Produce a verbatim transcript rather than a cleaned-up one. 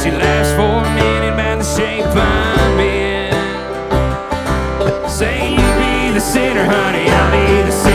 She laughs for a minute about the shape I'm in. Say you be the sinner, honey, I'll be the sinner.